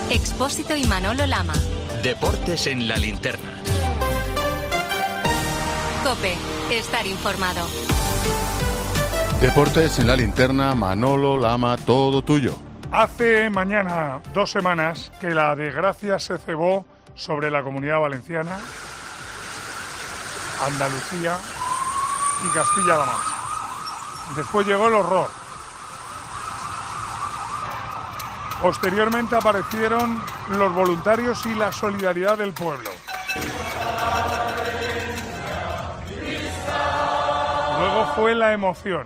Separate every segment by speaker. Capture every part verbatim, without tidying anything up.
Speaker 1: Expósito y Manolo Lama.
Speaker 2: Deportes en la linterna.
Speaker 1: COPE. Estar informado.
Speaker 3: Deportes en la linterna, Manolo Lama, todo tuyo.
Speaker 4: Hace mañana dos semanas que la desgracia se cebó sobre la Comunidad Valenciana, Andalucía y Castilla-La Mancha. Después llegó el horror. Posteriormente aparecieron los voluntarios y la solidaridad del pueblo. Luego fue la emoción.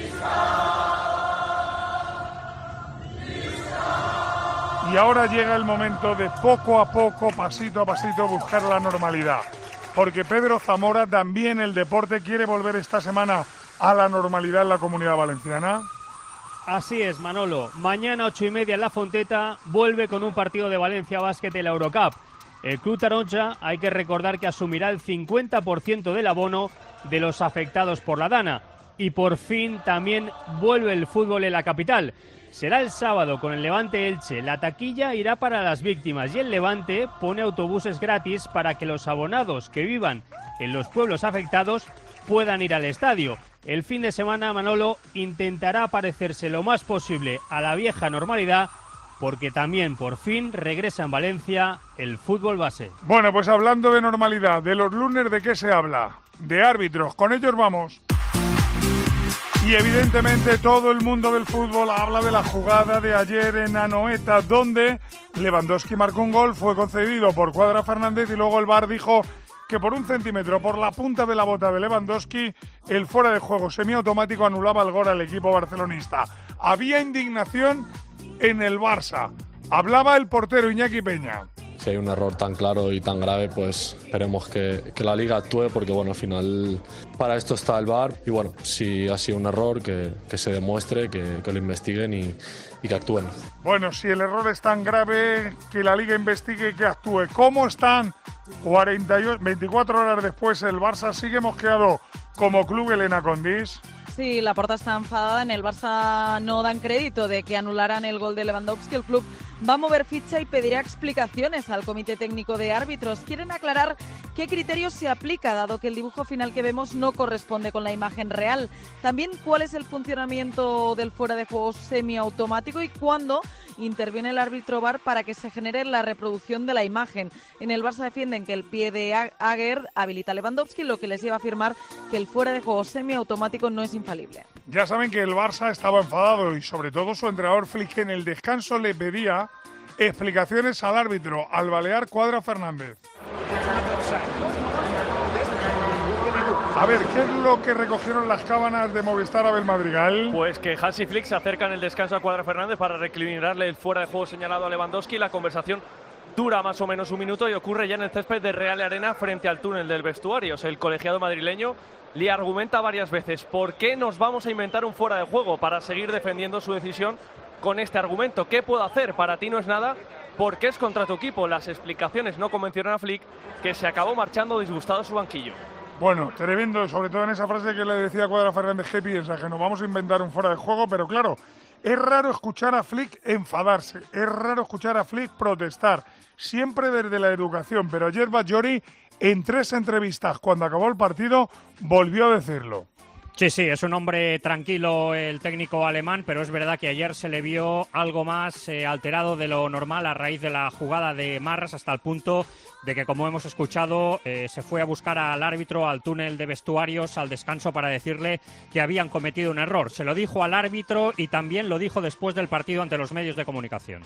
Speaker 4: Y ahora llega el momento de poco a poco, pasito a pasito, buscar la normalidad. Porque Pedro Zamora, también el deporte, quiere volver esta semana a la normalidad en la Comunidad Valenciana.
Speaker 5: Así es, Manolo. Mañana, ocho y media, en La Fonteta, vuelve con un partido de Valencia Basket en la Eurocup. El Club Taronja, hay que recordar que asumirá el cincuenta por ciento del abono de los afectados por la Dana. Y por fin también vuelve el fútbol en la capital. Será el sábado con el Levante Elche. La taquilla irá para las víctimas y el Levante pone autobuses gratis para que los abonados que vivan en los pueblos afectados puedan ir al estadio. El fin de semana, Manolo, intentará parecerse lo más posible a la vieja normalidad, porque también por fin regresa en Valencia el fútbol base.
Speaker 4: Bueno, pues hablando de normalidad, de los lunes, ¿de qué se habla? De árbitros, con ellos vamos. Y evidentemente todo el mundo del fútbol habla de la jugada de ayer en Anoeta, donde Lewandowski marcó un gol, fue concedido por Cuadra Fernández y luego el V A R dijo que por un centímetro, por la punta de la bota de Lewandowski, el fuera de juego semiautomático anulaba el gol al equipo barcelonista. Había indignación en el Barça. Hablaba el portero Iñaki Peña.
Speaker 6: Si hay un error tan claro y tan grave, pues esperemos que, que la Liga actúe, porque bueno, al final para esto está el V A R y bueno, si ha sido un error, que, que se demuestre, que, que lo investiguen y, y que actúen.
Speaker 4: Bueno, si el error es tan grave, que la Liga investigue y que actúe. ¿Cómo están? cuarenta y ocho, veinticuatro horas después, el Barça sigue mosqueado como club, Elena Condis.
Speaker 7: Sí, la Porta está enfadada. En el Barça no dan crédito de que anularan el gol de Lewandowski. El club va a mover ficha y pedirá explicaciones al Comité Técnico de Árbitros. Quieren aclarar qué criterio se aplica, dado que el dibujo final que vemos no corresponde con la imagen real. También cuál es el funcionamiento del fuera de juego semiautomático y cuándo interviene el árbitro V A R para que se genere la reproducción de la imagen. En el Barça defienden que el pie de Aguer habilita a Lewandowski, lo que les lleva a afirmar que el fuera de juego semiautomático no es infalible.
Speaker 4: Ya saben que el Barça estaba enfadado y sobre todo su entrenador Flick en el descanso le pedía explicaciones al árbitro, al balear Cuadra Fernández. A ver, ¿qué es lo que recogieron las cábanas de Movistar Abel Madrigal?
Speaker 8: Pues que Hansi Flick se acerca en el descanso a Cuadra Fernández para recriminarle el fuera de juego señalado a Lewandowski. La conversación dura más o menos un minuto y ocurre ya en el césped de Real Arena frente al túnel del vestuario. El colegiado madrileño le argumenta varias veces por qué nos vamos a inventar un fuera de juego para seguir defendiendo su decisión con este argumento. ¿Qué puedo hacer? Para ti no es nada porque es contra tu equipo. Las explicaciones no convencieron a Flick, que se acabó marchando disgustado a su banquillo.
Speaker 4: Bueno, tremendo, sobre todo en esa frase que le decía Cuadra Fernández, que piensa que nos vamos a inventar un fuera de juego, pero claro, es raro escuchar a Flick enfadarse, es raro escuchar a Flick protestar, siempre desde la educación, pero ayer Bajori en tres entrevistas cuando acabó el partido volvió a decirlo.
Speaker 5: Sí, sí, es un hombre tranquilo el técnico alemán, pero es verdad que ayer se le vio algo más eh, alterado de lo normal a raíz de la jugada de Marras, hasta el punto de que, como hemos escuchado, eh, se fue a buscar al árbitro al túnel de vestuarios al descanso para decirle que habían cometido un error. Se lo dijo al árbitro y también lo dijo después del partido ante los medios de comunicación.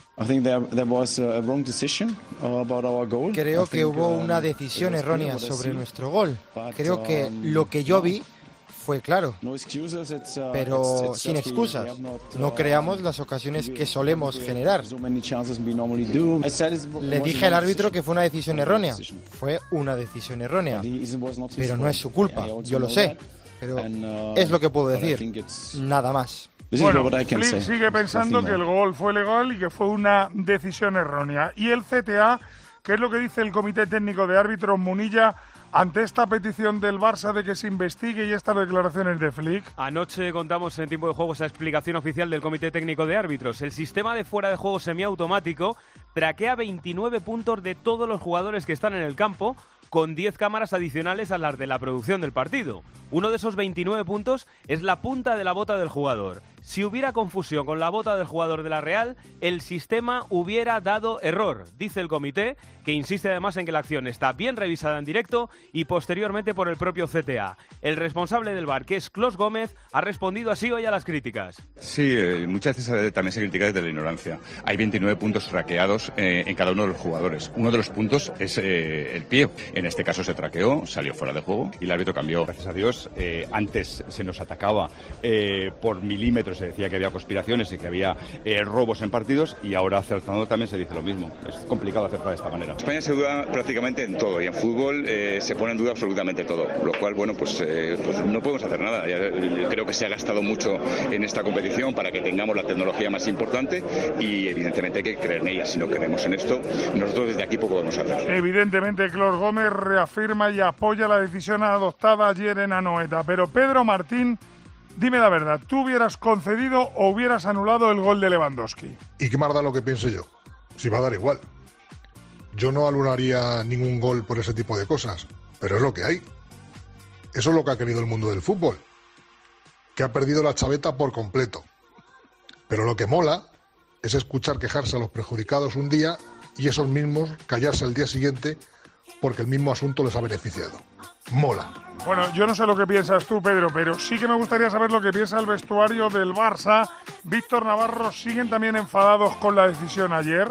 Speaker 9: Creo que hubo una decisión errónea sobre nuestro gol. Creo que lo que yo vi fue claro, pero sin excusas. No creamos las ocasiones que solemos generar. Le dije al árbitro que fue una decisión errónea. Fue una decisión errónea, pero no es su culpa, yo lo sé. Pero es lo que puedo decir, nada más.
Speaker 4: Bueno, Flick sigue pensando que el gol fue legal y que fue una decisión errónea. Y el C T A, ¿qué es lo que dice el Comité Técnico de Árbitros, Munilla, ante esta petición del Barça de que se investigue y estas declaraciones de Flick?
Speaker 8: Anoche contamos en tiempo de juego esa explicación oficial del Comité Técnico de Árbitros. El sistema de fuera de juego semiautomático
Speaker 10: traquea veintinueve puntos de todos los jugadores que están en el campo, con diez cámaras adicionales a las de la producción del partido. Uno de esos veintinueve puntos es la punta de la bota del jugador. Si hubiera confusión con la bota del jugador de la Real, el sistema hubiera dado error, dice el comité, que insiste además en que la acción está bien revisada en directo y posteriormente por el propio C T A. El responsable del V A R, que es Clos Gómez, ha respondido así hoy a las críticas.
Speaker 11: Sí, eh, muchas veces también se critica desde la ignorancia. Hay veintinueve puntos traqueados eh, en cada uno de los jugadores. Uno de los puntos es eh, el pie. En este caso se traqueó, salió fuera de juego y el árbitro cambió. Gracias a Dios, eh, antes se nos atacaba eh, por milímetros, se decía que había conspiraciones y que había eh, robos en partidos, y ahora acertando también se dice lo mismo. Es complicado acertar de esta manera. España se duda prácticamente en todo, y en fútbol eh, se pone en duda absolutamente todo, lo cual, bueno, pues, eh, pues no podemos hacer nada. Ya, creo que se ha gastado mucho en esta competición para que tengamos la tecnología más importante y evidentemente hay que creer en ella. Si no creemos en esto, nosotros desde aquí poco podemos hacer.
Speaker 4: Evidentemente, Clos Gómez reafirma y apoya la decisión adoptada ayer en Anoeta, pero Pedro Martín, dime la verdad, ¿tú hubieras concedido o hubieras anulado el gol de Lewandowski?
Speaker 12: ¿Y qué más da lo que piense yo? Si va a dar igual. Yo no anularía ningún gol por ese tipo de cosas, pero es lo que hay. Eso es lo que ha querido el mundo del fútbol, que ha perdido la chaveta por completo. Pero lo que mola es escuchar quejarse a los perjudicados un día y esos mismos callarse al día siguiente porque el mismo asunto les ha beneficiado. Mola.
Speaker 4: Bueno, yo no sé lo que piensas tú, Pedro, pero sí que me gustaría saber lo que piensa el vestuario del Barça. Víctor Navarro, ¿siguen también enfadados con la decisión ayer?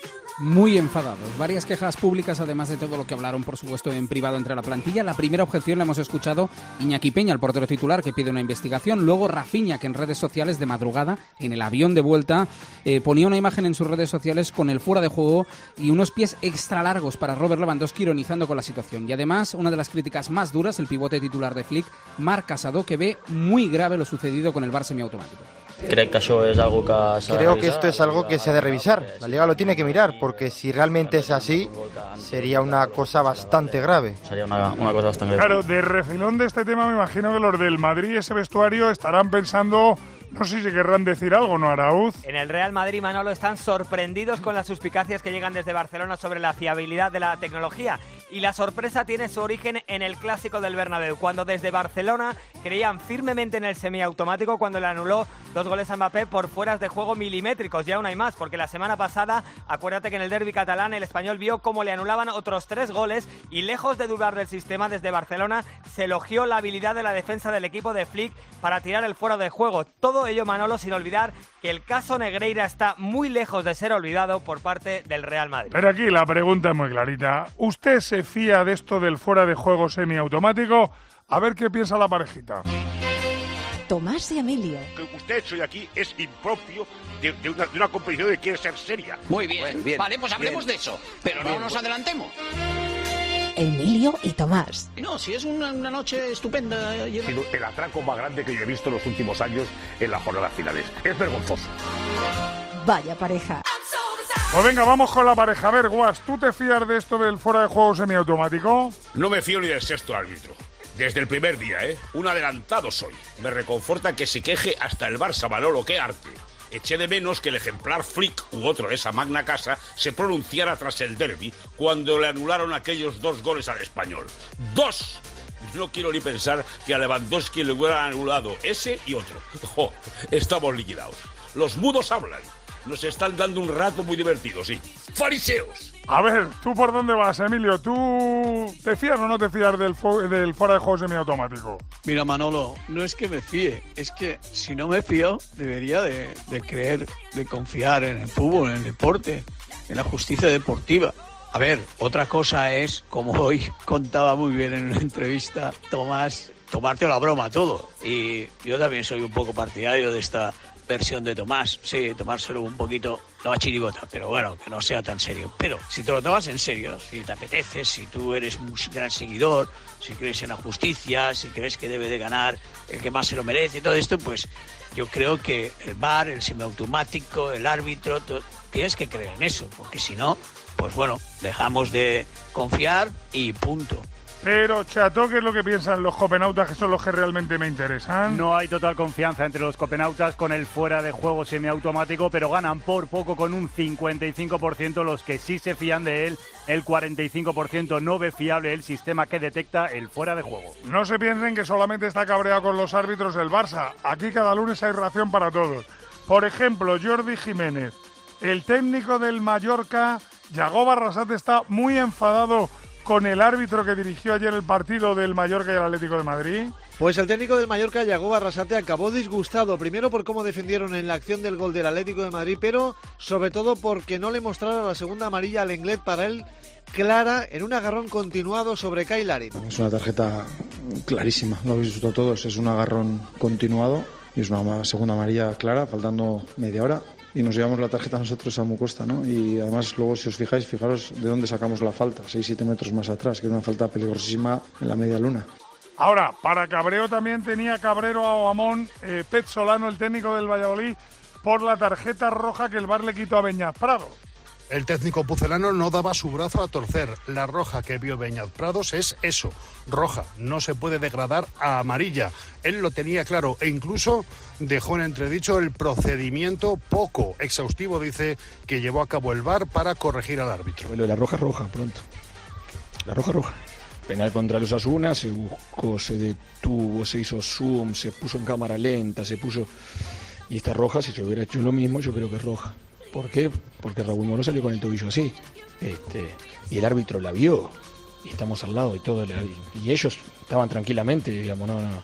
Speaker 13: Muy enfadados. Varias quejas públicas, además de todo lo que hablaron, por supuesto, en privado entre la plantilla. La primera objeción la hemos escuchado Iñaki Peña, el portero titular, que pide una investigación. Luego Rafinha, que en redes sociales de madrugada, en el avión de vuelta, eh, ponía una imagen en sus redes sociales con el fuera de juego y unos pies extra largos para Robert Lewandowski, ironizando con la situación. Y además, una de las críticas más duras, el pivote titular de Flick, Marc Casado, que ve muy grave lo sucedido con el VAR semiautomático.
Speaker 14: Creo que eso es algo que se
Speaker 9: Creo que esto es algo que se ha de revisar. La Liga lo tiene que mirar, porque si realmente es así, sería una cosa bastante grave.
Speaker 14: Sería una, una cosa bastante grave.
Speaker 4: Claro, de refilón de este tema me imagino que los del Madrid, ese vestuario, estarán pensando, no sé si querrán decir algo, ¿no, Arauz?
Speaker 15: En el Real Madrid, Manolo, están sorprendidos con las suspicacias que llegan desde Barcelona sobre la fiabilidad de la tecnología. Y la sorpresa tiene su origen en el clásico del Bernabéu, cuando desde Barcelona creían firmemente en el semiautomático cuando le anuló dos goles a Mbappé por fueras de juego milimétricos. Y aún hay más, porque la semana pasada, acuérdate que en el derbi catalán el español vio cómo le anulaban otros tres goles y lejos de dudar del sistema, desde Barcelona se elogió la habilidad de la defensa del equipo de Flick para tirar el fuera de juego. Todo ello, Manolo, sin olvidar que el caso Negreira está muy lejos de ser olvidado por parte del Real Madrid.
Speaker 4: Pero aquí la pregunta es muy clarita. ¿Usted se fía de esto del fuera de juego semiautomático? A ver qué piensa la parejita.
Speaker 16: Tomás y Emilio.
Speaker 17: Lo que usted ha hecho hoy aquí es impropio de, de, una, de una competición que quiere ser seria.
Speaker 18: Muy bien, bueno, bien vale, pues hablemos
Speaker 17: bien.
Speaker 18: de eso, pero bien, no nos adelantemos.
Speaker 16: Emilio y Tomás.
Speaker 18: No, si es una, una noche estupenda.
Speaker 17: Ha sido el atraco más grande que yo he visto en los últimos años en las jornadas finales. Es vergonzoso.
Speaker 16: Vaya pareja.
Speaker 4: Pues venga, vamos con la pareja. A ver, Guas, ¿tú te fías de esto del fuera de juego semiautomático?
Speaker 17: No me fío ni del sexto árbitro. Desde el primer día, ¿eh? Un adelantado soy. Me reconforta que se queje hasta el Barça, Manolo, qué arte. Eché de menos que el ejemplar Flick u otro de esa magna casa se pronunciara tras el derbi cuando le anularon aquellos dos goles al Español. ¡Dos! No quiero ni pensar que a Lewandowski le hubieran anulado ese y otro. ¡Jo! Estamos liquidados. Los mudos hablan. Nos están dando un rato muy divertido, sí. ¡Fariseos!
Speaker 4: A ver, ¿tú por dónde vas, Emilio? ¿Tú te fías o no te fías del, del fuera de juego semiautomático?
Speaker 19: Mira, Manolo, no es que me fíe, es que si no me fío, debería de, de creer, de confiar en el fútbol, en el deporte, en la justicia deportiva. A ver, otra cosa es, como hoy contaba muy bien en una entrevista Tomás, tomarte la broma todo. Y yo también soy un poco partidario de esta versión de Tomás, sí, tomárselo un poquito la chirigota, pero bueno, que no sea tan serio. Pero si te lo tomas en serio, si te apetece, si tú eres un gran seguidor, si crees en la justicia, si crees que debe de ganar el que más se lo merece, todo esto, pues yo creo que el V A R, el semiautomático, el árbitro, todo, tienes que creer en eso, porque si no, pues bueno, dejamos de confiar y punto.
Speaker 4: Pero, Chato, ¿qué es lo que piensan los copenautas, que son los que realmente me interesan?
Speaker 20: No hay total confianza entre los copenautas con el fuera de juego semiautomático, pero ganan por poco con un cincuenta y cinco por ciento. Los que sí se fían de él, el cuarenta y cinco por ciento no ve fiable el sistema que detecta el fuera de juego.
Speaker 4: No se piensen que solamente está cabreado con los árbitros el Barça. Aquí cada lunes hay ración para todos. Por ejemplo, Jordi Jiménez, el técnico del Mallorca, Yago Barrasate, está muy enfadado con el árbitro que dirigió ayer el partido del Mallorca y el Atlético de Madrid.
Speaker 21: Pues el técnico del Mallorca, Yago Barrasate, acabó disgustado, primero por cómo defendieron en la acción del gol del Atlético de Madrid, pero sobre todo porque no le mostraron la segunda amarilla al Lenglet, para él clara, en un agarrón continuado sobre Kyle Larin.
Speaker 22: Es una tarjeta clarísima, lo habéis visto todos, es un agarrón continuado y es una segunda amarilla clara, faltando media hora. Y nos llevamos la tarjeta nosotros a Mucosta, ¿no? Y además luego, si os fijáis, fijaros de dónde sacamos la falta, seis siete metros más atrás, que es una falta peligrosísima en la media luna.
Speaker 4: Ahora, para cabreo también tenía cabrero a Oamón, eh, Pet Solano, el técnico del Valladolid, por la tarjeta roja que el V A R le quitó a Beñat Prado.
Speaker 23: El técnico pucelano no daba su brazo a torcer. La roja que vio Beñat Prados es eso, roja. No se puede degradar a amarilla. Él lo tenía claro e incluso dejó en entredicho el procedimiento poco exhaustivo, dice, que llevó a cabo el V A R para corregir al árbitro.
Speaker 22: La roja roja, pronto. La roja roja. Penal contra los Osasuna, se buscó, se detuvo, se hizo zoom, se puso en cámara lenta, se puso... Y esta roja, si se hubiera hecho lo mismo, yo creo que es roja. ¿Por qué? Porque Raúl Moro salió con el tobillo así. Este, y el árbitro la vio. Y estamos al lado y todo. Y ellos estaban tranquilamente, digamos, no, no.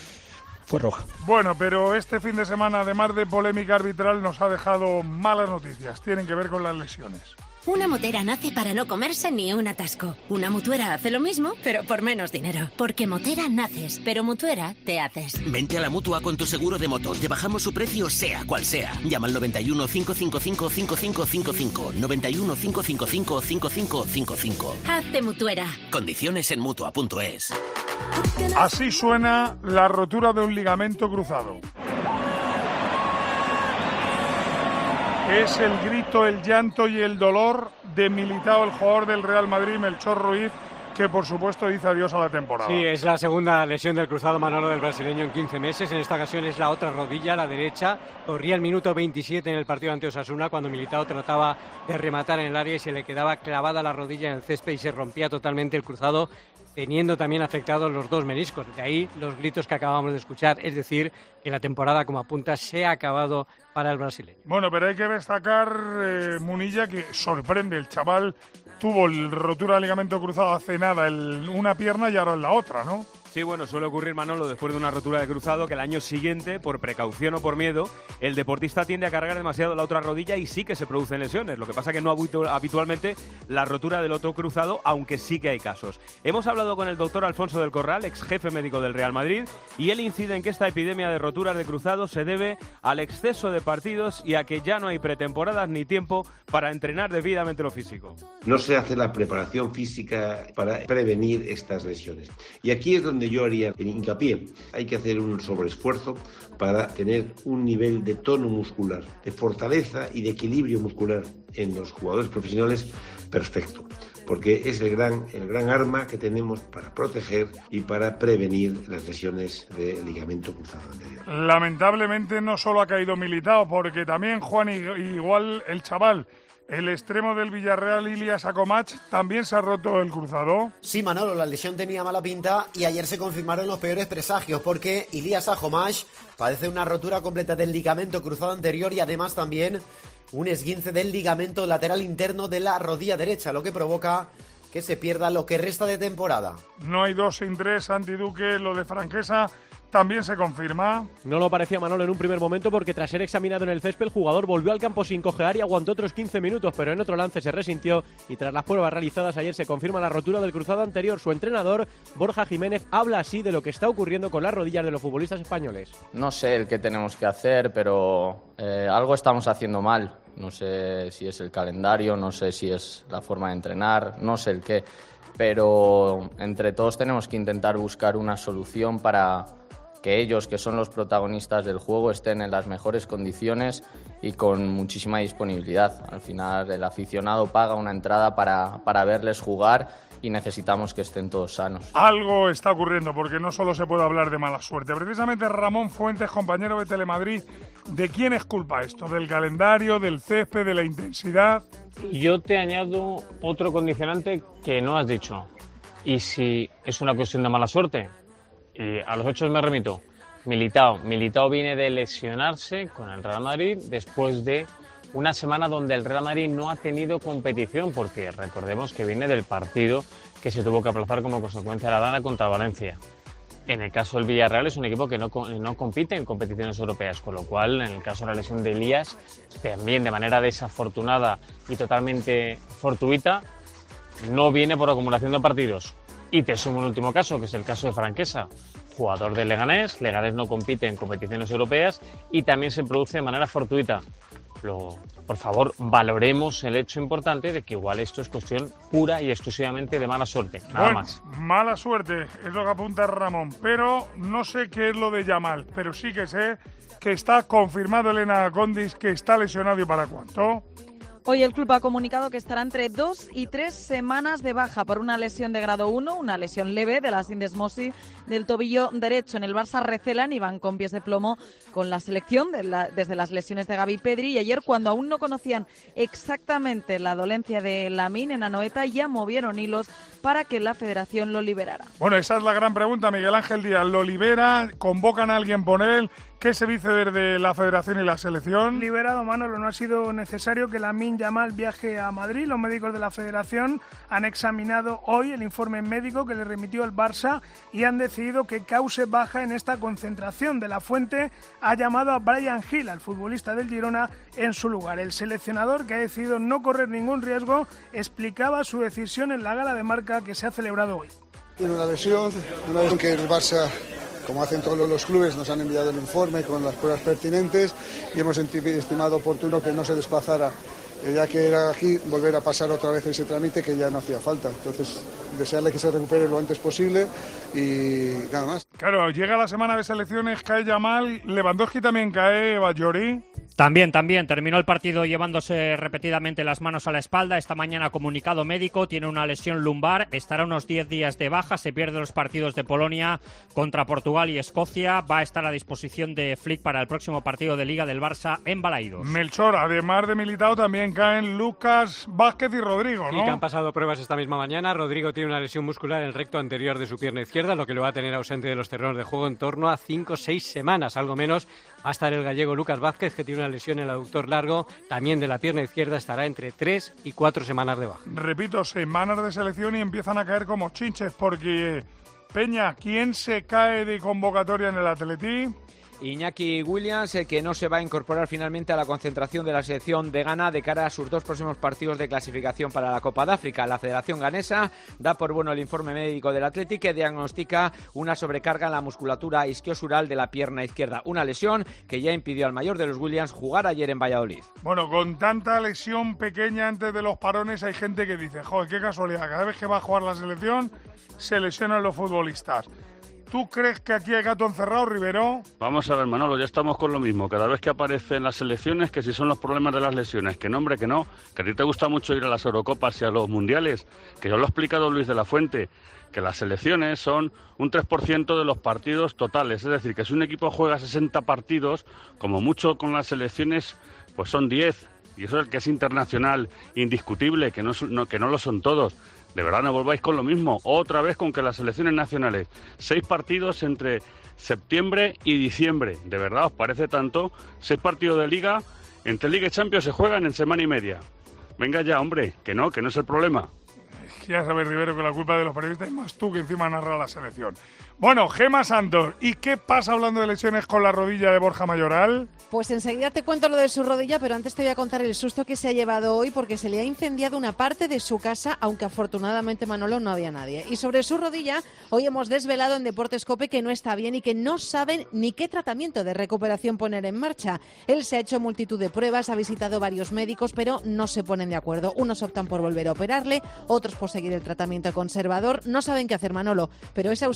Speaker 22: Fue roja.
Speaker 4: Bueno, pero este fin de semana, además de polémica arbitral, nos ha dejado malas noticias. Tienen que ver con las lesiones.
Speaker 24: Una motera nace para no comerse ni un atasco. Una mutuera hace lo mismo, pero por menos dinero. Porque motera naces, pero mutuera te haces.
Speaker 25: Vente a la Mutua con tu seguro de moto. Te bajamos su precio sea cual sea. Llama al noventa y uno, cinco cinco cinco, cinco cinco cinco cinco. noventa y uno, cinco cinco cinco, cinco cinco cinco cinco.
Speaker 24: Hazte mutuera.
Speaker 25: Condiciones en Mutua punto es.
Speaker 4: Así suena la rotura de un ligamento cruzado. Es el grito, el llanto y el dolor de Militao, el jugador del Real Madrid, Melchor Ruiz, que por supuesto dice adiós a la temporada.
Speaker 26: Sí, es la segunda lesión del cruzado, Manolo, del brasileño en quince meses. En esta ocasión es la otra rodilla, la derecha. Corría el minuto veintisiete en el partido ante Osasuna cuando Militao trataba de rematar en el área y se le quedaba clavada la rodilla en el césped y se rompía totalmente el cruzado, teniendo también afectados los dos meniscos. De ahí los gritos que acabamos de escuchar, es decir, que la temporada, como apunta, se ha acabado para el brasileño.
Speaker 4: Bueno, pero hay que destacar, eh, Munilla, que sorprende. El chaval tuvo el rotura de ligamento cruzado hace nada en una pierna y ahora en la otra, ¿no?
Speaker 10: Sí, bueno, suele ocurrir, Manolo, después de una rotura de cruzado, que el año siguiente, por precaución o por miedo, el deportista tiende a cargar demasiado la otra rodilla y sí que se producen lesiones. Lo que pasa que no habitualmente la rotura del otro cruzado, aunque sí que hay casos. Hemos hablado con el doctor Alfonso del Corral, ex jefe médico del Real Madrid, y él incide en que esta epidemia de roturas de cruzado se debe al exceso de partidos y a que ya no hay pretemporadas ni tiempo para entrenar debidamente lo físico.
Speaker 27: No se hace la preparación física para prevenir estas lesiones. Y aquí es donde yo haría hincapié. Hay que hacer un sobreesfuerzo para tener un nivel de tono muscular, de fortaleza y de equilibrio muscular en los jugadores profesionales perfecto, porque es el gran, el gran arma que tenemos para proteger y para prevenir las lesiones de ligamento cruzado anterior.
Speaker 4: Lamentablemente no solo ha caído Militao, porque también, Juan, igual el chaval, el extremo del Villarreal, Ilias Akomach, también se ha roto el cruzado.
Speaker 28: Sí, Manolo, la lesión tenía mala pinta y ayer se confirmaron los peores presagios porque Ilias Akomach padece una rotura completa del ligamento cruzado anterior y además también un esguince del ligamento lateral interno de la rodilla derecha, lo que provoca que se pierda lo que resta de temporada.
Speaker 4: No hay dos sin tres, Santi Duque, lo de Franquesa también se confirma.
Speaker 5: No lo parecía, Manolo, en un primer momento, porque tras ser examinado en el césped, el jugador volvió al campo sin cojear y aguantó otros quince minutos, pero en otro lance se resintió y tras las pruebas realizadas ayer se confirma la rotura del cruzado anterior. Su entrenador, Borja Jiménez, habla así de lo que está ocurriendo con las rodillas de los futbolistas españoles.
Speaker 14: No sé el qué tenemos que hacer, pero eh, algo estamos haciendo mal. No sé si es el calendario, no sé si es la forma de entrenar, no sé el qué, pero entre todos tenemos que intentar buscar una solución para que ellos, que son los protagonistas del juego, estén en las mejores condiciones y con muchísima disponibilidad. Al final el aficionado paga una entrada para, para verles jugar y necesitamos que estén todos sanos.
Speaker 4: Algo está ocurriendo, porque no solo se puede hablar de mala suerte. Precisamente Ramón Fuentes, compañero de Telemadrid, ¿de quién es culpa esto? ¿Del calendario, del césped, de la intensidad?
Speaker 1: Yo te añado otro condicionante que no has dicho. Y si es una cuestión de mala suerte, y a los hechos me remito. Militao. Militao viene de lesionarse con el Real Madrid después de una semana donde el Real Madrid no ha tenido competición, porque recordemos que viene del partido que se tuvo que aplazar como consecuencia de la Dana contra Valencia. En el caso del Villarreal es un equipo que no, no compite en competiciones europeas, con lo cual en el caso de la lesión de Elías, también de manera desafortunada y totalmente fortuita, no viene por acumulación de partidos. Y te sumo un último caso, que es el caso de Franquesa, jugador del Leganés. Leganés no compite en competiciones europeas y también se produce de manera fortuita. Lo, por favor, valoremos el hecho importante de que igual esto es cuestión pura y exclusivamente de mala suerte, nada
Speaker 4: bueno,
Speaker 1: más.
Speaker 4: Mala suerte, es lo que apunta Ramón, pero no sé qué es lo de Yamal, pero sí que sé que está confirmado Elena Condis que está lesionado. ¿Y para cuánto?
Speaker 2: Hoy el club ha comunicado que estará entre dos y tres semanas de baja por una lesión de grado uno, una lesión leve de la sindesmosis del tobillo derecho. En el Barça recelan y van con pies de plomo con la selección de la, desde las lesiones de Gavi y Pedri. Y ayer, cuando aún no conocían exactamente la dolencia de Lamine en Anoeta, ya movieron hilos para que la federación lo liberara.
Speaker 4: Bueno, esa es la gran pregunta, Miguel Ángel Díaz. ¿Lo libera? ¿Convocan a alguien por él? ¿Qué se dice desde la federación y la selección?
Speaker 3: Liberado, Manolo. No ha sido necesario que Lamine Yamal viaje a Madrid. Los médicos de la federación han examinado hoy el informe médico que le remitió el Barça y han decidido que cause baja en esta concentración. De la Fuente ha llamado a Bryan Gil, al futbolista del Girona, en su lugar. El seleccionador, que ha decidido no correr ningún riesgo, explicaba su decisión en la gala de marca que se ha celebrado hoy.
Speaker 6: Tiene una lesión, una lesión que el Barça, como hacen todos los clubes, nos han enviado el informe con las pruebas pertinentes y hemos estimado oportuno que no se desplazara, ya que era aquí, volver a pasar otra vez ese trámite que ya no hacía falta. Entonces, desearle que se recupere lo antes posible y nada más.
Speaker 4: Claro, llega la semana de selecciones, cae Yamal, Lewandowski también cae, Bajori.
Speaker 5: También, también. Terminó el partido llevándose repetidamente las manos a la espalda. Esta mañana comunicado médico, tiene una lesión lumbar, estará unos diez días de baja, se pierde los partidos de Polonia contra Portugal y Escocia. Va a estar a disposición de Flick para el próximo partido de Liga del Barça en Balaidos.
Speaker 4: Melchor, además de Militao, también caen Lucas Vázquez y Rodrigo, ¿no?
Speaker 26: Sí, que han pasado pruebas esta misma mañana. Rodrigo tiene una lesión muscular en el recto anterior de su pierna izquierda, lo que lo va a tener ausente de los terrenos de juego en torno a cinco o seis semanas, algo menos. Va a estar el gallego Lucas Vázquez, que tiene una lesión en el aductor largo, también de la pierna izquierda, estará entre tres y cuatro semanas de baja.
Speaker 4: Repito, semanas de selección y empiezan a caer como chinches, porque, Peña, ¿quién se cae de convocatoria en el Atleti?
Speaker 7: Iñaki Williams, el que no se va a incorporar finalmente a la concentración de la selección de Ghana de cara a sus dos próximos partidos de clasificación para la Copa de África. La Federación Ganesa da por bueno el informe médico del Athletic, que diagnostica una sobrecarga en la musculatura isquiosural de la pierna izquierda, una lesión que ya impidió al mayor de los Williams jugar ayer en Valladolid.
Speaker 4: Bueno, con tanta lesión pequeña antes de los parones hay gente que dice, joder, qué casualidad, cada vez que va a jugar la selección se lesionan los futbolistas. ¿Tú crees que aquí hay gato encerrado, Rivero?
Speaker 8: Vamos a ver, Manolo, ya estamos con lo mismo. Cada vez que aparece en las selecciones, que si son los problemas de las lesiones, que no, hombre, que no, que a ti te gusta mucho ir a las Eurocopas y a los Mundiales, que ya lo ha explicado Luis de la Fuente, que las selecciones son un tres por ciento de los partidos totales. Es decir, que si un equipo juega sesenta partidos, como mucho con las selecciones, pues son diez. Y eso es el que es internacional, indiscutible, que no, no, que no lo son todos. De verdad, no volváis con lo mismo. Otra vez con que las selecciones nacionales, seis partidos entre septiembre y diciembre. ¿De verdad os parece tanto? Seis partidos de Liga, entre Liga y Champions se juegan en semana y media. Venga ya, hombre, que no, que no es el problema.
Speaker 4: Ya sabes, Rivero, que la culpa de los periodistas es más tú que encima narra la selección. Bueno, Gemma Santos, ¿y qué pasa hablando de lesiones con la rodilla de Borja Mayoral?
Speaker 11: Pues enseguida te cuento lo de su rodilla, pero antes te voy a contar el susto que se ha llevado hoy porque se le ha incendiado una parte de su casa, aunque afortunadamente, Manolo, no había nadie. Y sobre su rodilla, hoy hemos desvelado en Deportes COPE que no está bien y que no saben ni qué tratamiento de recuperación poner en marcha. Él se ha hecho multitud de pruebas, ha visitado varios médicos, pero no se ponen de acuerdo. Unos optan por volver a operarle, otros por seguir el tratamiento conservador. No saben qué hacer, Manolo, pero esa ausencia de una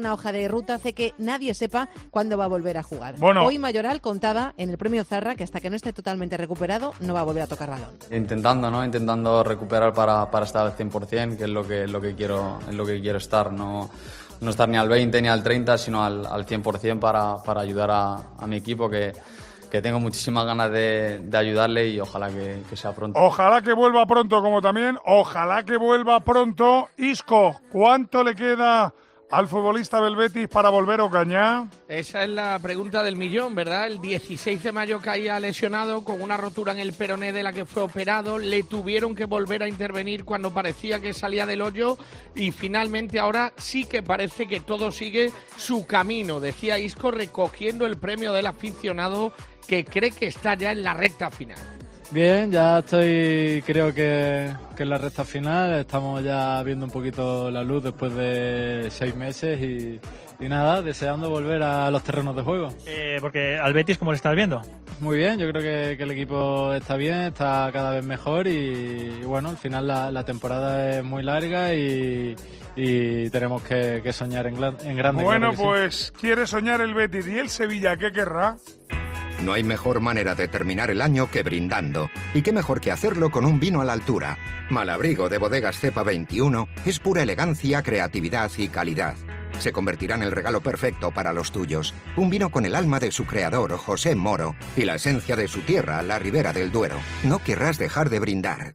Speaker 11: una hoja de ruta hace que nadie sepa cuándo va a volver a jugar.
Speaker 4: Bueno.
Speaker 11: Hoy Mayoral contaba en el premio Zarra que hasta que no esté totalmente recuperado no va a volver a tocar balón.
Speaker 14: Intentando, ¿no? Intentando recuperar para, para estar al cien por ciento, que es lo que, lo que quiero, es lo que quiero estar, no, no estar ni al veinte ni al treinta, sino al, al cien por ciento para, para ayudar a, a mi equipo, que, que tengo muchísimas ganas de, de ayudarle y ojalá que, que sea pronto.
Speaker 4: Ojalá que vuelva pronto, como también, ojalá que vuelva pronto. Isco, ¿cuánto le queda al futbolista del Betis para volver a Ocaña?
Speaker 9: Esa es la pregunta del millón, ¿verdad? El dieciséis de mayo caía lesionado con una rotura en el peroné de la que fue operado. Le tuvieron que volver a intervenir cuando parecía que salía del hoyo y finalmente ahora sí que parece que todo sigue su camino. Decía Isco recogiendo el premio del aficionado que cree que está ya en la recta final.
Speaker 12: Bien, ya estoy, creo que, que en la recta final, estamos ya viendo un poquito la luz después de seis meses y, y nada, deseando volver a los terrenos de juego.
Speaker 13: Eh, porque al Betis, ¿cómo le estás viendo?
Speaker 12: Muy bien, yo creo que, que el equipo está bien, está cada vez mejor y, y bueno, al final la, la temporada es muy larga y, y tenemos que, que soñar en, en grande.
Speaker 4: Bueno,
Speaker 12: claro
Speaker 4: pues
Speaker 12: sí.
Speaker 4: quiere soñar el Betis y el Sevilla, ¿qué querrá?
Speaker 15: No hay mejor manera de terminar el año que brindando. Y qué mejor que hacerlo con un vino a la altura. Malabrigo de Bodegas Cepa veintiuno es pura elegancia, creatividad y calidad. Se convertirá en el regalo perfecto para los tuyos. Un vino con el alma de su creador, José Moro, y la esencia de su tierra, la Ribera del Duero. No querrás dejar de brindar.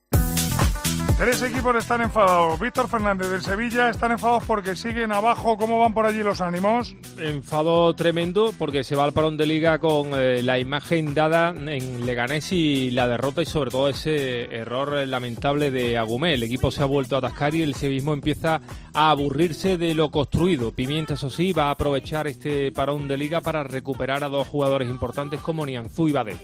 Speaker 4: Tres equipos están enfadados. Víctor Fernández del Sevilla están enfadados porque siguen abajo. ¿Cómo van por allí los ánimos?
Speaker 16: Enfado tremendo porque se va al parón de liga con eh, la imagen dada en Leganés y la derrota y sobre todo ese error lamentable de Agumé. El equipo se ha vuelto a atascar y el sevillismo empieza a aburrirse de lo construido. Pimienta, eso sí, va a aprovechar este parón de liga para recuperar a dos jugadores importantes como Nianzú y Badé.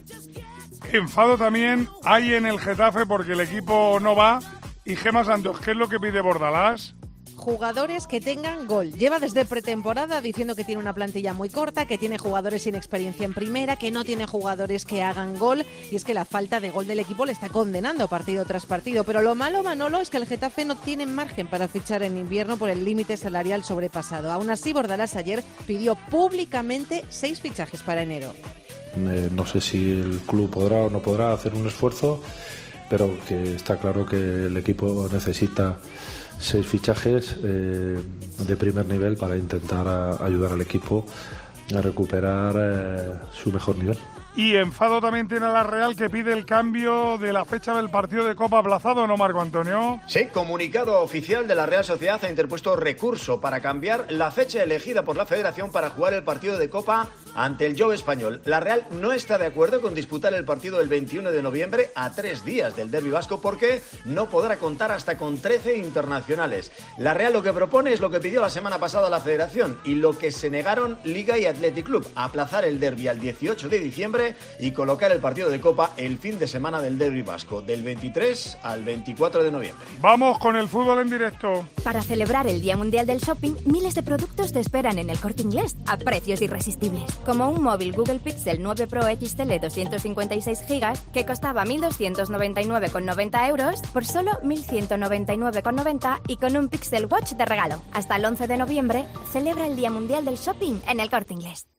Speaker 4: Enfado también hay en el Getafe porque el equipo no va. Y Gemma Santos, ¿qué es lo que pide Bordalás?
Speaker 11: Jugadores que tengan gol. Lleva desde pretemporada diciendo que tiene una plantilla muy corta, que tiene jugadores sin experiencia en primera, que no tiene jugadores que hagan gol. Y es que la falta de gol del equipo le está condenando partido tras partido. Pero lo malo, Manolo, es que el Getafe no tiene margen para fichar en invierno por el límite salarial sobrepasado. Aún así, Bordalás ayer pidió públicamente seis fichajes para enero.
Speaker 17: Eh, no sé si el club podrá o no podrá hacer un esfuerzo, pero que está claro que el equipo necesita seis fichajes eh, de primer nivel para intentar a, ayudar al equipo a recuperar eh, su mejor nivel.
Speaker 4: Y enfado también tiene la Real, que pide el cambio de la fecha del partido de Copa aplazado, ¿no, Marco Antonio?
Speaker 18: Sí, comunicado oficial de la Real Sociedad ha interpuesto recurso para cambiar la fecha elegida por la Federación para jugar el partido de Copa ante el Jove Español. La Real no está de acuerdo con disputar el partido el veintiuno de noviembre a tres días del derbi vasco porque no podrá contar hasta con trece internacionales. La Real lo que propone es lo que pidió la semana pasada la Federación y lo que se negaron Liga y Athletic Club, aplazar el derbi al dieciocho de diciembre y colocar el partido de Copa el fin de semana del derbi vasco, del veintitrés al veinticuatro de noviembre.
Speaker 4: Vamos con el fútbol en directo.
Speaker 19: Para celebrar el Día Mundial del Shopping, miles de productos te esperan en El Corte Inglés a precios irresistibles. Como un móvil Google Pixel nueve Pro X L doscientos cincuenta y seis gigas que costaba mil doscientos noventa y nueve con noventa euros por solo mil ciento noventa y nueve con noventa y con un Pixel Watch de regalo. Hasta el once de noviembre, celebra el Día Mundial del Shopping en El Corte Inglés.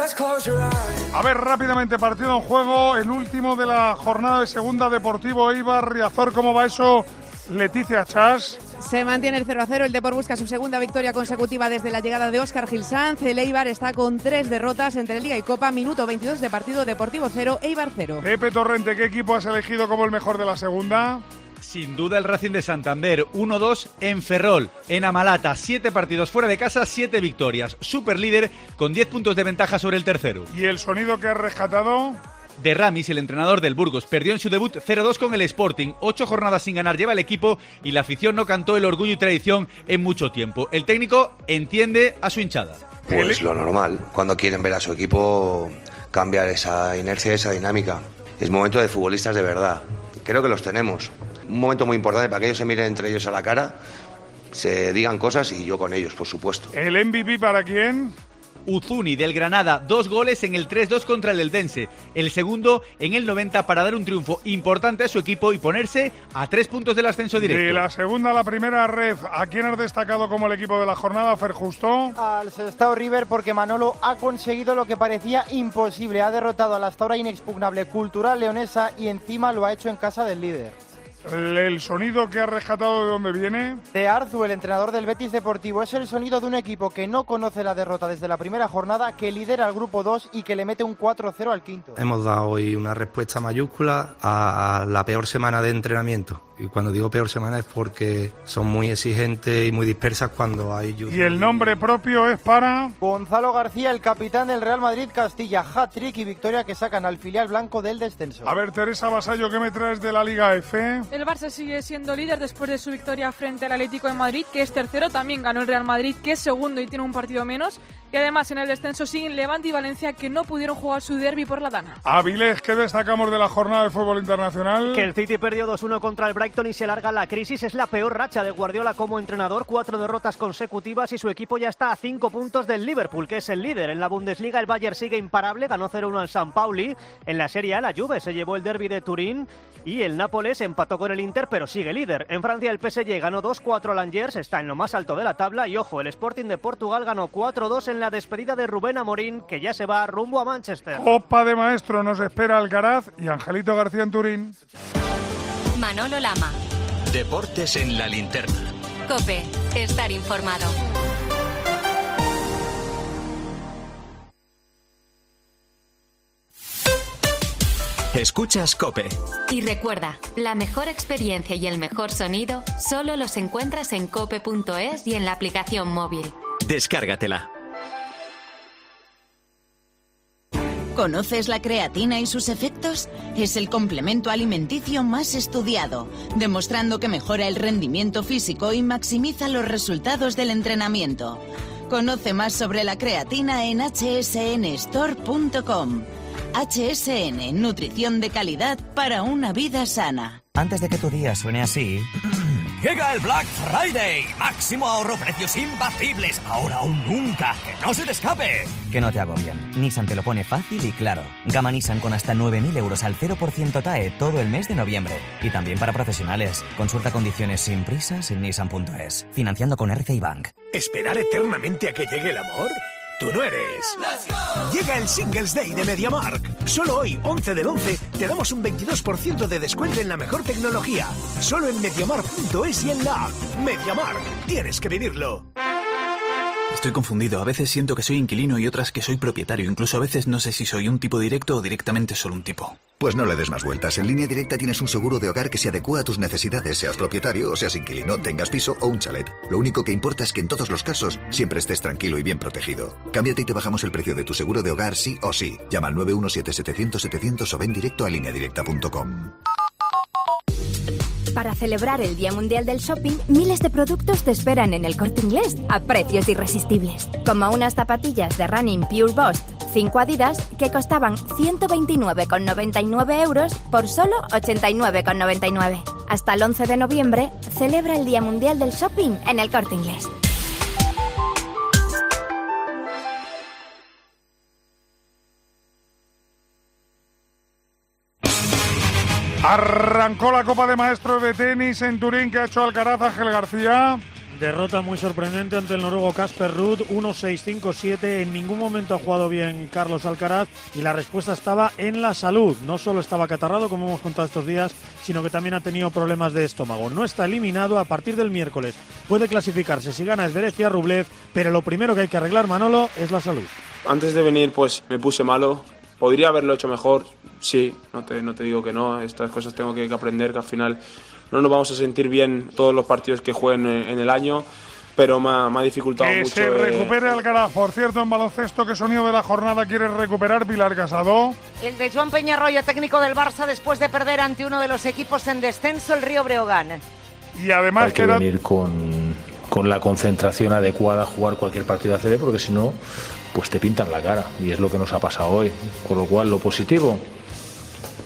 Speaker 4: A ver, rápidamente, partido en juego, el último de la jornada de Segunda, Deportivo Eibar Riazor. ¿Cómo va eso, Leticia Chas?
Speaker 29: Se mantiene el cero a cero, el Depor busca su segunda victoria consecutiva desde la llegada de Óscar Gil Sanz. El Eibar está con tres derrotas entre Liga y Copa, minuto veintidós de partido, Deportivo cero, Eibar cero.
Speaker 4: Pepe Torrente, ¿qué equipo has elegido como el mejor de la segunda?
Speaker 30: Sin duda el Racing de Santander, uno dos en Ferrol, en Amalata, siete partidos fuera de casa, siete victorias, super líder con diez puntos de ventaja sobre el tercero.
Speaker 4: ¿Y el sonido que has rescatado?
Speaker 30: De Ramis, el entrenador del Burgos, perdió en su debut cero dos con el Sporting, ocho jornadas sin ganar lleva el equipo y la afición no cantó el orgullo y tradición en mucho tiempo. El técnico entiende a su hinchada.
Speaker 31: Pues lo normal, cuando quieren ver a su equipo cambiar esa inercia, esa dinámica. Es momento de futbolistas de verdad, creo que los tenemos. Un momento muy importante para que ellos se miren entre ellos a la cara, se digan cosas y yo con ellos, por supuesto.
Speaker 4: ¿El M V P para quién?
Speaker 30: Uzuni del Granada, dos goles en el tres dos contra el Eldense. El segundo en el noventa para dar un triunfo importante a su equipo y ponerse a tres puntos del ascenso directo.
Speaker 4: De la segunda a la primera red, ¿a quién has destacado como el equipo de la jornada, Fer Justo?
Speaker 1: Al Sestao River, porque Manolo ha conseguido lo que parecía imposible. Ha derrotado a la hasta ahora inexpugnable Cultural Leonesa y encima lo ha hecho en casa del líder.
Speaker 4: El, el sonido que ha rescatado, ¿de dónde viene?
Speaker 1: De Arzu, el entrenador del Betis Deportivo. Es el sonido de un equipo que no conoce la derrota desde la primera jornada, que lidera el grupo dos y que le mete un cuatro cero al quinto.
Speaker 2: Hemos dado hoy una respuesta mayúscula a la peor semana de entrenamiento. Y cuando digo peor semana es porque son muy exigentes y muy dispersas cuando hay lluvia.
Speaker 4: Y el nombre propio es para...
Speaker 1: Gonzalo García, el capitán del Real Madrid Castilla. Hat-trick y victoria que sacan al filial blanco del descenso.
Speaker 4: A ver, Teresa Vasallo, ¿qué me traes de la Liga F?
Speaker 10: El Barça sigue siendo líder después de su victoria frente al Atlético de Madrid, que es tercero. También ganó el Real Madrid, que es segundo y tiene un partido menos. Y además en el descenso siguen Levante y Valencia, que no pudieron jugar su derbi por la Dana.
Speaker 4: Avilés, ¿qué destacamos de la jornada de fútbol internacional?
Speaker 20: Que el City perdió dos uno contra el Brighton y se larga la crisis. Es la peor racha de Guardiola como entrenador. Cuatro derrotas consecutivas y su equipo ya está a cinco puntos del Liverpool, que es el líder. En la Bundesliga el Bayern sigue imparable, ganó cero uno al San Pauli. En la Serie A la Juve se llevó el derbi de Turín y el Nápoles empató con el Inter, pero sigue líder. En Francia el P S G ganó dos cuatro al Angers, está en lo más alto de la tabla. Y ojo, el Sporting de Portugal ganó cuatro dos en la despedida de Rubén Amorín, que ya se va rumbo a Manchester.
Speaker 4: Copa de Maestro nos espera Alcaraz y Angelito García en Turín.
Speaker 21: Manolo Lama.
Speaker 22: Deportes en la linterna.
Speaker 21: COPE, estar informado.
Speaker 22: Escuchas COPE.
Speaker 21: Y recuerda, la mejor experiencia y el mejor sonido solo los encuentras en cope punto es y en la aplicación móvil.
Speaker 22: Descárgatela.
Speaker 23: ¿Conoces la creatina y sus efectos? Es el complemento alimenticio más estudiado, demostrando que mejora el rendimiento físico y maximiza los resultados del entrenamiento. Conoce más sobre la creatina en hache ese ene store punto com. H S N, nutrición de calidad para una vida sana.
Speaker 24: Antes de que tu día suene así...
Speaker 25: Llega el Black Friday. Máximo ahorro, precios imbatibles. Ahora o nunca. Que no se te escape.
Speaker 24: Que no te agobien. Nissan te lo pone fácil y claro. Gama Nissan con hasta nueve mil euros al cero por ciento T A E todo el mes de noviembre. Y también para profesionales. Consulta condiciones sin prisas en nissan punto es. Financiando con R C I Bank.
Speaker 25: ¿Esperar eternamente a que llegue el amor? ¡Tú no eres! Llega el Singles Day de MediaMarkt. Solo hoy, once del once, te damos un veintidós por ciento de descuento en la mejor tecnología. Solo en mediamarkt punto es y en la app. MediaMarkt. Tienes que vivirlo.
Speaker 27: Estoy confundido. A veces siento que soy inquilino y otras que soy propietario. Incluso a veces no sé si soy un tipo directo o directamente solo un tipo.
Speaker 28: Pues no le des más vueltas. En Línea Directa tienes un seguro de hogar que se adecua a tus necesidades, seas propietario o seas inquilino, tengas piso o un chalet. Lo único que importa es que en todos los casos siempre estés tranquilo y bien protegido. Cámbiate y te bajamos el precio de tu seguro de hogar sí o sí. Llama al nueve uno siete setecientos setecientos o ven directo a línea directa punto com.
Speaker 19: Para celebrar el Día Mundial del Shopping, miles de productos te esperan en el Corte Inglés a precios irresistibles. Como unas zapatillas de running Pure Boost cinco Adidas que costaban ciento veintinueve con noventa y nueve euros por solo ochenta y nueve con noventa y nueve. Hasta el once de noviembre, celebra el Día Mundial del Shopping en el Corte Inglés.
Speaker 4: Arrancó la Copa de Maestros de tenis en Turín, que ha hecho Alcaraz. Ángel García.
Speaker 28: Derrota muy sorprendente ante el noruego Casper Ruud, uno seis cinco siete. En ningún momento ha jugado bien Carlos Alcaraz y la respuesta estaba en la salud. No solo estaba acatarrado, como hemos contado estos días, sino que también ha tenido problemas de estómago. No está eliminado a partir del miércoles. Puede clasificarse si gana Zverev y Rublev, pero lo primero que hay que arreglar, Manolo, es la salud.
Speaker 32: Antes de venir, pues me puse malo. ¿Podría haberlo hecho mejor? Sí, no te, no te digo que no. Estas cosas tengo que, que aprender, que al final no nos vamos a sentir bien todos los partidos que jueguen en, en el año, pero me ha, me ha dificultado
Speaker 4: que
Speaker 32: mucho.
Speaker 4: Que se recupere eh... Alcaraz. Por cierto, en baloncesto, ¿qué sonido de la jornada quiere recuperar Pilar Casado?
Speaker 33: El de Joan Peñarroya, técnico del Barça, después de perder ante uno de los equipos en descenso, el Río Breogán.
Speaker 4: Y además
Speaker 17: hay que
Speaker 4: era...
Speaker 17: venir con, con la concentración adecuada a jugar cualquier partido de A C B, porque si no, pues te pintan la cara, y es lo que nos ha pasado hoy. Con lo cual, lo positivo,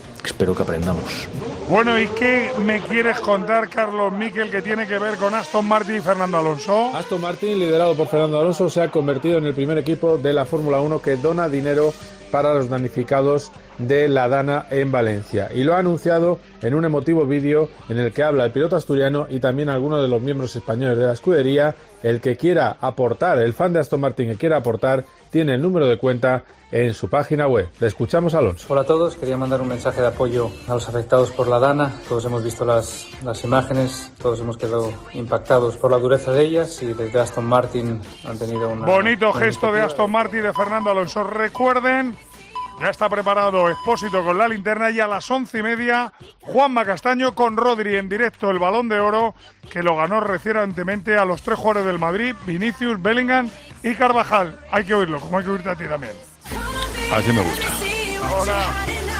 Speaker 17: espero que aprendamos.
Speaker 4: Bueno, ¿y qué me quieres contar, Carlos Miquel, que tiene que ver con Aston Martin y Fernando Alonso?
Speaker 3: Aston Martin, liderado por Fernando Alonso, se ha convertido en el primer equipo de la Fórmula uno que dona dinero para los damnificados de la Dana en Valencia. Y lo ha anunciado en un emotivo vídeo en el que habla el piloto asturiano y también algunos de los miembros españoles de la escudería. El que quiera aportar, el fan de Aston Martin que quiera aportar, tiene el número de cuenta en su página web. Le escuchamos a Alonso.
Speaker 5: Hola a todos, quería mandar un mensaje de apoyo a los afectados por la Dana. Todos hemos visto las, las imágenes, todos hemos quedado impactados por la dureza de ellas y desde Aston Martin han tenido una...
Speaker 4: Bonito
Speaker 5: una
Speaker 4: gesto de Aston Martin de Fernando Alonso. Recuerden, ya está preparado Expósito con la linterna y a las once y media Juanma Castaño con Rodri en directo, el Balón de Oro, que lo ganó recientemente a los tres jugadores del Madrid, Vinicius, Bellingham y Carvajal. Hay que oírlo, como hay que oírte a ti también.
Speaker 6: Así me gusta.
Speaker 4: Ahora...